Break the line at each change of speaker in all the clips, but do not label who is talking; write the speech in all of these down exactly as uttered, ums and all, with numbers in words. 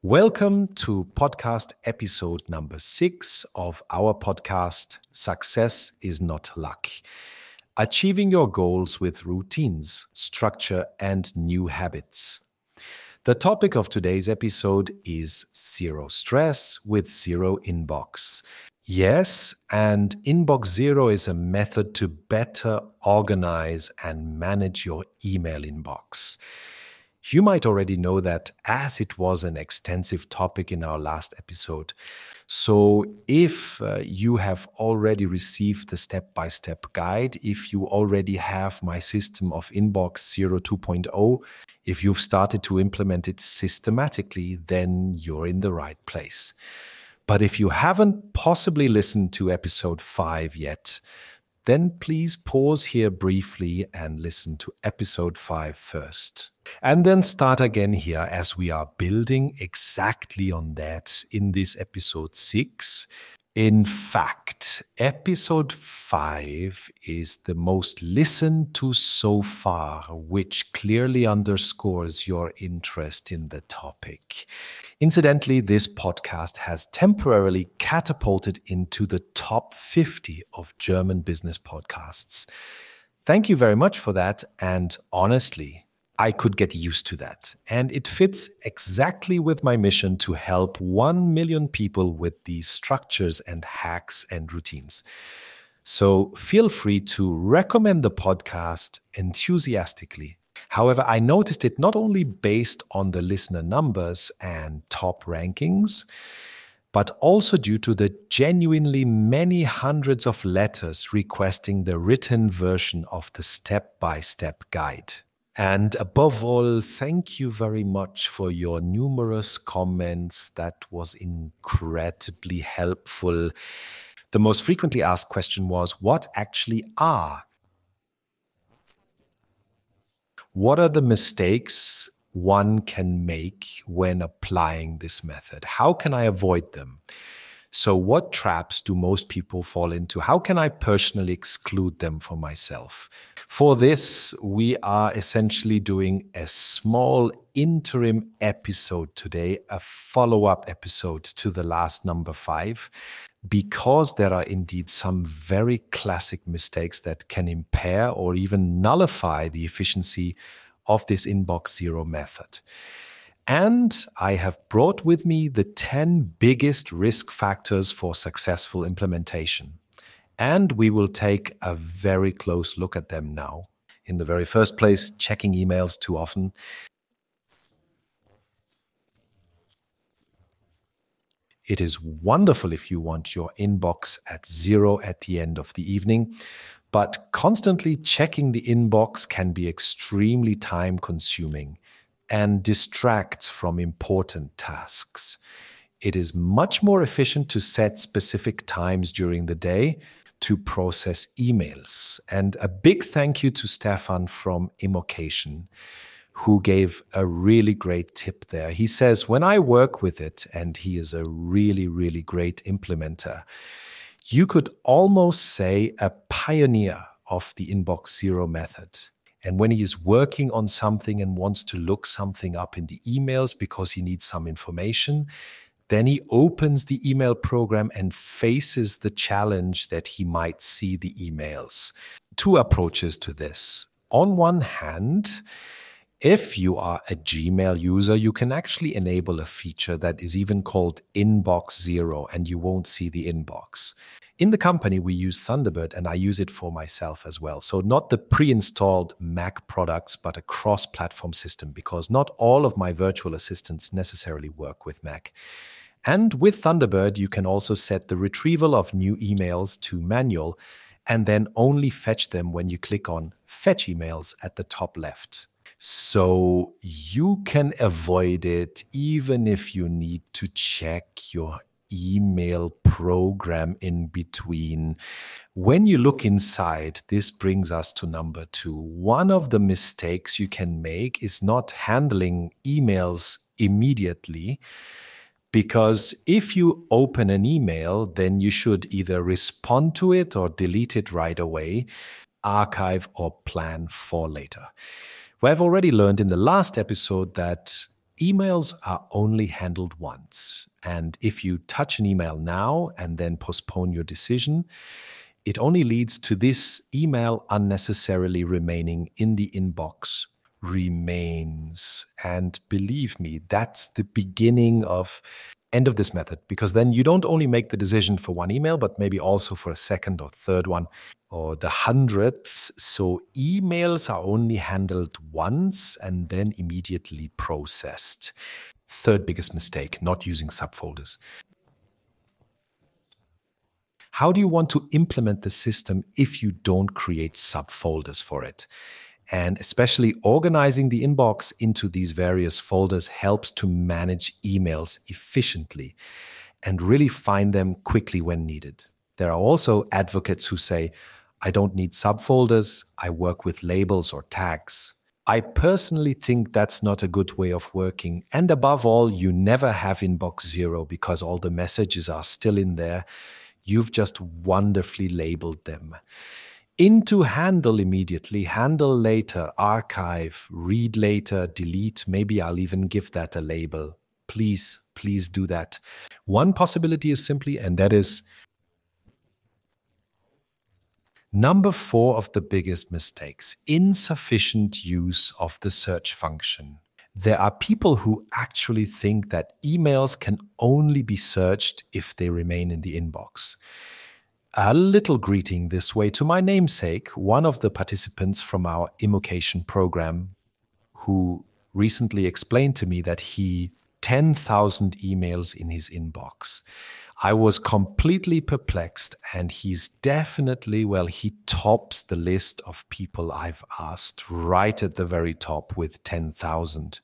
Welcome to podcast episode number six of our podcast, Success is Not Luck. Achieving your goals with routines, structure, and new habits. The topic of today's episode is zero stress with zero inbox. Yes, and Inbox Zero is a method to better organize and manage your email inbox. You might already know that as it was an extensive topic in our last episode. So if uh, you have already received the step-by-step guide, if you already have my system of Inbox Zero two point oh, if you've started to implement it systematically, then you're in the right place. But if you haven't possibly listened to episode five yet, then please pause here briefly and listen to episode five first. And then start again here as we are building exactly on that in this episode six. In fact, episode five is the most listened to so far, which clearly underscores your interest in the topic. Incidentally, this podcast has temporarily catapulted into the top fifty of German business podcasts. Thank you very much for that. And honestly, I could get used to that. And it fits exactly with my mission to help one million people with these structures and hacks and routines. So feel free to recommend the podcast enthusiastically. However, I noticed it not only based on the listener numbers and top rankings, but also due to the genuinely many hundreds of letters requesting the written version of the step-by-step guide. And above all, thank you very much for your numerous comments. That was incredibly helpful. The most frequently asked question was, what actually are? What are the mistakes one can make when applying this method? How can I avoid them? So what traps do most people fall into? How can I personally exclude them for myself? For this, we are essentially doing a small interim episode today, a follow-up episode to the last number five, because there are indeed some very classic mistakes that can impair or even nullify the efficiency of this Inbox Zero method. And I have brought with me the ten biggest risk factors for successful implementation. And we will take a very close look at them now. In the very first place, checking emails too often. It is wonderful if you want your inbox at zero at the end of the evening, but constantly checking the inbox can be extremely time-consuming and distracts from important tasks. It is much more efficient to set specific times during the day to process emails. And a big thank you to Stefan from Immocation, who gave a really great tip there. He says, when I work with it, and he is a really, really great implementer, you could almost say a pioneer of the Inbox Zero method. And when he is working on something and wants to look something up in the emails because he needs some information, then he opens the email program and faces the challenge that he might see the emails. Two approaches to this. On one hand, if you are a Gmail user, you can actually enable a feature that is even called Inbox Zero, and you won't see the inbox. In the company, we use Thunderbird, and I use it for myself as well. So not the pre-installed Mac products, but a cross-platform system, because not all of my virtual assistants necessarily work with Mac. And with Thunderbird, you can also set the retrieval of new emails to manual, and then only fetch them when you click on Fetch Emails at the top left. So you can avoid it even if you need to check your email program in between. When you look inside, this brings us to number two. One of the mistakes you can make is not handling emails immediately, because if you open an email, then you should either respond to it or delete it right away, archive or plan for later. Well, I've already learned in the last episode that Emails are only handled once. And if you touch an email now and then postpone your decision, it only leads to this email unnecessarily remaining in the inbox. Remains. And believe me, that's the beginning of end of this method, because then you don't only make the decision for one email, but maybe also for a second or third one or the hundredth. So emails are only handled once and then immediately processed. Third biggest mistake, not using subfolders. How do you want to implement the system if you don't create subfolders for it? And especially organizing the inbox into these various folders helps to manage emails efficiently and really find them quickly when needed. There are also advocates who say, I don't need subfolders, I work with labels or tags. I personally think that's not a good way of working. And above all, you never have inbox zero because all the messages are still in there. You've just wonderfully labeled them. Into handle immediately, handle later, archive, read later, delete. Maybe I'll even give that a label. Please, please do that. One possibility is simply, and that is number four of the biggest mistakes, insufficient use of the search function. There are people who actually think that emails can only be searched if they remain in the inbox. A little greeting this way to my namesake, one of the participants from our Immocation program, who recently explained to me that he ten thousand emails in his inbox. I was completely perplexed, and he's definitely, well, he tops the list of people I've asked right at the very top with ten thousand.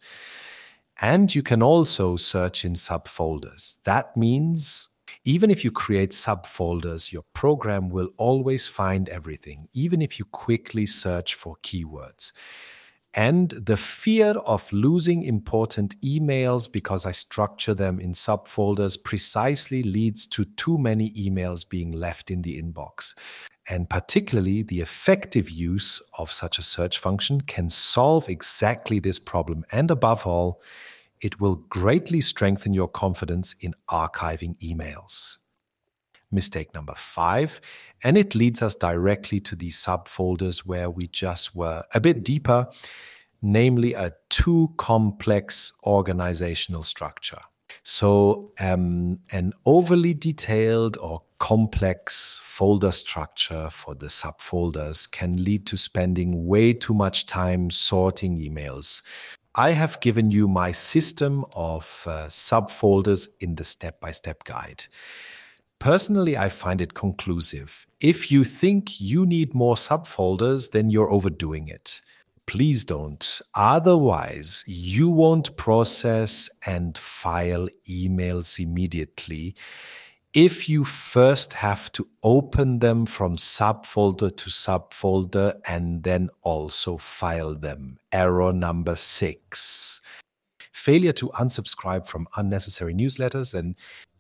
And you can also search in subfolders. That means even if you create subfolders, your program will always find everything, even if you quickly search for keywords. And the fear of losing important emails because I structure them in subfolders precisely leads to too many emails being left in the inbox. And particularly, the effective use of such a search function can solve exactly this problem. And above all, it will greatly strengthen your confidence in archiving emails. Mistake number five, and it leads us directly to these subfolders where we just were a bit deeper, namely a too complex organizational structure. So um, an overly detailed or complex folder structure for the subfolders can lead to spending way too much time sorting emails. I have given you my system of uh, subfolders in the step-by-step guide. Personally, I find it conclusive. If you think you need more subfolders, then you're overdoing it. Please don't. Otherwise, you won't process and file emails immediately if you first have to open them from subfolder to subfolder and then also file them. Error number six. Failure to unsubscribe from unnecessary newsletters and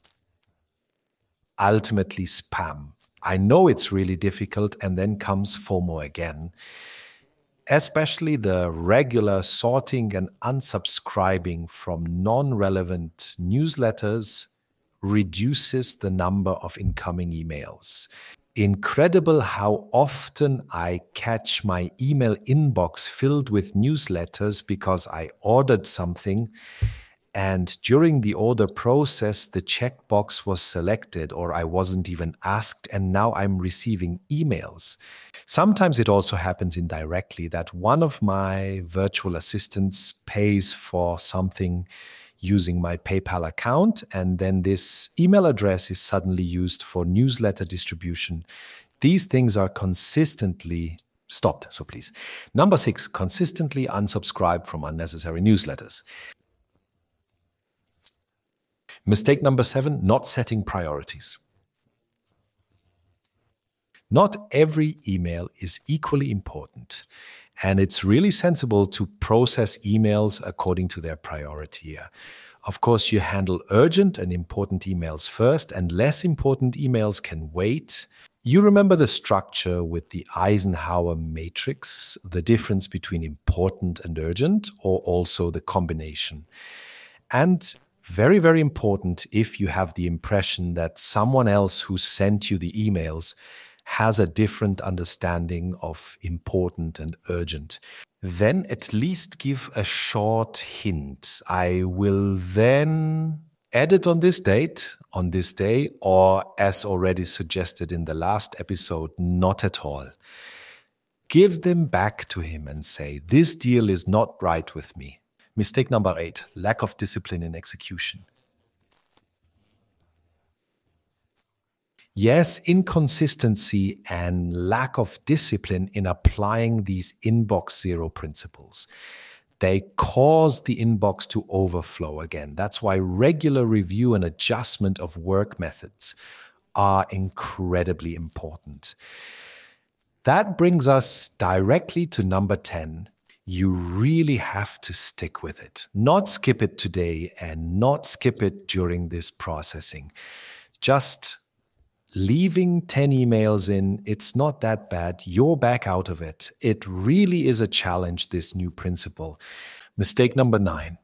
ultimately spam. I know it's really difficult, and then comes FOMO again. Especially the regular sorting and unsubscribing from non-relevant newsletters reduces the number of incoming emails. Incredible how often I catch my email inbox filled with newsletters because I ordered something, and during the order process, the checkbox was selected or I wasn't even asked, and now I'm receiving emails. Sometimes it also happens indirectly that one of my virtual assistants pays for something using my PayPal account, and then this email address is suddenly used for newsletter distribution. These things are consistently stopped, so please. Number six, consistently unsubscribe from unnecessary newsletters. Mistake number seven, not setting priorities. Not every email is equally important, and it's really sensible to process emails according to their priority. Of course, you handle urgent and important emails first, and less important emails can wait. You remember the structure with the Eisenhower matrix, the difference between important and urgent, or also the combination? And very, very important, if you have the impression that someone else who sent you the emails has a different understanding of important and urgent, then at least give a short hint. I will then edit on this date, on this day, or as already suggested in the last episode, not at all. Give them back to him and say, this deal is not right with me. Mistake number eight, lack of discipline in execution. Yes, inconsistency and lack of discipline in applying these inbox zero principles. They cause the inbox to overflow again. That's why regular review and adjustment of work methods are incredibly important. That brings us directly to number ten. You really have to stick with it. Not skip it today and not skip it during this processing. Just leaving ten emails in, it's not that bad. You're back out of it. It really is a challenge, this new principle. Mistake number nine.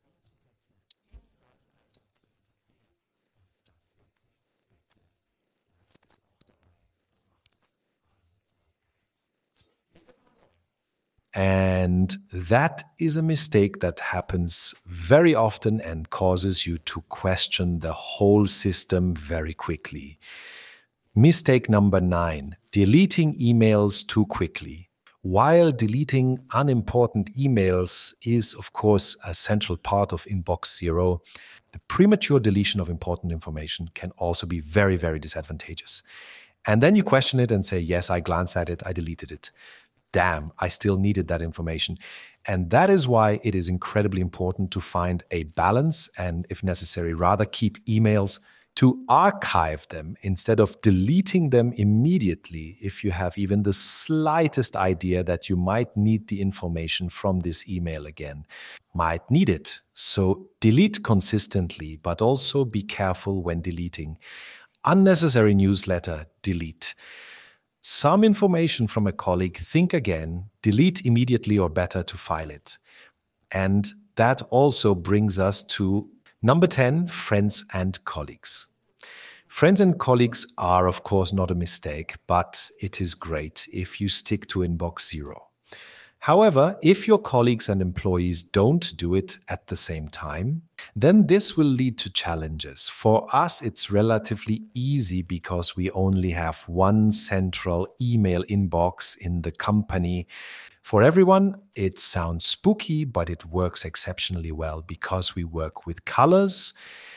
And that is a mistake that happens very often and causes you to question the whole system very quickly. Mistake number nine, deleting emails too quickly. While deleting unimportant emails is, of course, a central part of Inbox Zero, the premature deletion of important information can also be very, very disadvantageous. And then you question it and say, yes, I glanced at it, I deleted it. Damn, I still needed that information. And that is why it is incredibly important to find a balance and, if necessary, rather keep emails, to archive them instead of deleting them immediately if you have even the slightest idea that you might need the information from this email again. Might need it. So delete consistently, but also be careful when deleting. Unnecessary newsletter, delete. Some information from a colleague, think again, delete immediately or better to file it. And that also brings us to number ten, friends and colleagues. Friends and colleagues are, of course, not a mistake, but it is great if you stick to Inbox Zero. However, if your colleagues and employees don't do it at the same time, then this will lead to challenges. For us, it's relatively easy because we only have one central email inbox in the company. For everyone, it sounds spooky, but it works exceptionally well because we work with colors.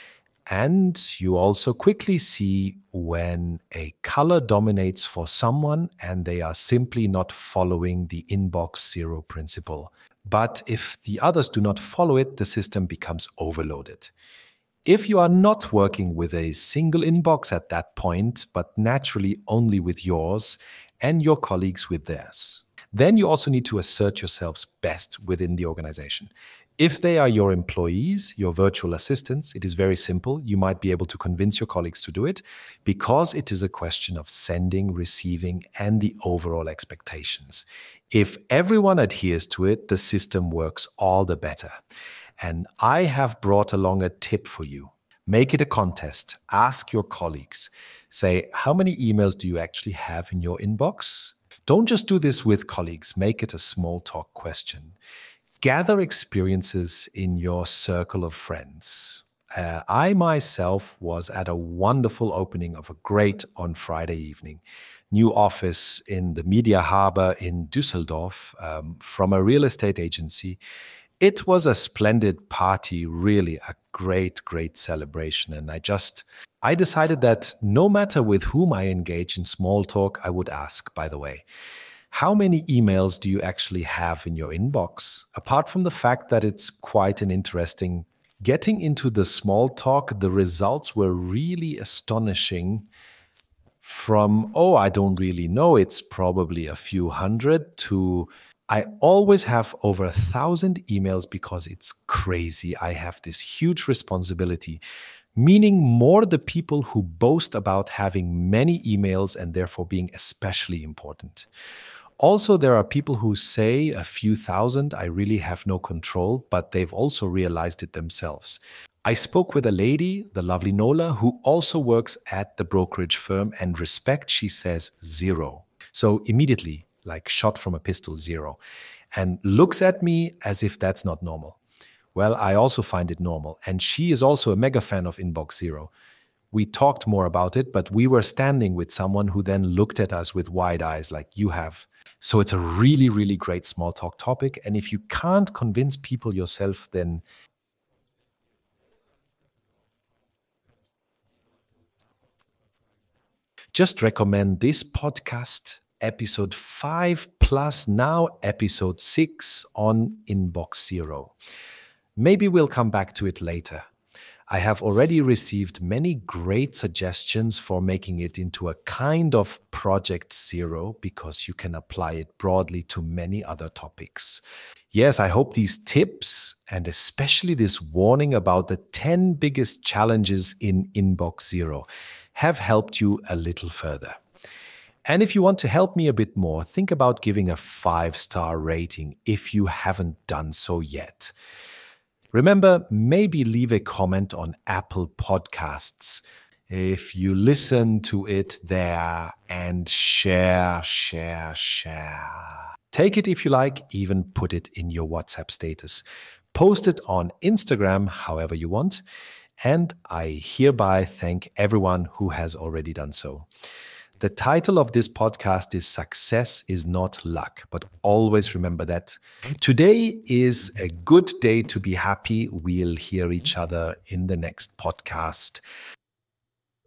And you also quickly see when a color dominates for someone and they are simply not following the Inbox Zero principle. But if the others do not follow it, the system becomes overloaded. If you are not working with a single inbox at that point, but naturally only with yours and your colleagues with theirs, then you also need to assert yourselves best within the organization. If they are your employees, your virtual assistants, it is very simple. You might be able to convince your colleagues to do it because it is a question of sending, receiving, and the overall expectations. If everyone adheres to it, the system works all the better. And I have brought along a tip for you. Make it a contest. Ask your colleagues. Say, how many emails do you actually have in your inbox? Don't just do this with colleagues. Make it a small talk question. Gather experiences in your circle of friends. Uh, I myself was at a wonderful opening of a great on Friday evening. New office in the Media Harbor in Düsseldorf um, from a real estate agency. It was a splendid party, really a great, great celebration. And I just, I decided that no matter with whom I engage in small talk, I would ask, by the way, how many emails do you actually have in your inbox? Apart from the fact that it's quite an interesting getting into the small talk, the results were really astonishing. From, oh, I don't really know, it's probably a few hundred, to I always have over a thousand emails because it's crazy. I have this huge responsibility. meaning more the people who boast about having many emails and therefore being especially important. Also, there are people who say a few thousand, I really have no control, but they've also realized it themselves. I spoke with a lady, the lovely Nola, who also works at the brokerage firm, and respect, she says zero. So immediately, like shot from a pistol, zero. And looks at me as if that's not normal. Well, I also find it normal. And she is also a mega fan of Inbox Zero. We talked more about it, but we were standing with someone who then looked at us with wide eyes like you have. So it's a really, really great small talk topic. And if you can't convince people yourself, then just recommend this podcast, episode five, plus now episode six on Inbox Zero. Maybe we'll come back to it later. I have already received many great suggestions for making it into a kind of Project Zero because you can apply it broadly to many other topics. Yes, I hope these tips and especially this warning about the ten biggest challenges in Inbox Zero have helped you a little further. And if you want to help me a bit more, think about giving a five-star rating if you haven't done so yet. Remember, maybe leave a comment on Apple Podcasts if you listen to it there, and share, share, share. Take it if you like, even put it in your WhatsApp status. Post it on Instagram however you want. And I hereby thank everyone who has already done so. The title of this podcast is Success is Not Luck, but always remember that. Today is a good day to be happy. We'll hear each other in the next podcast.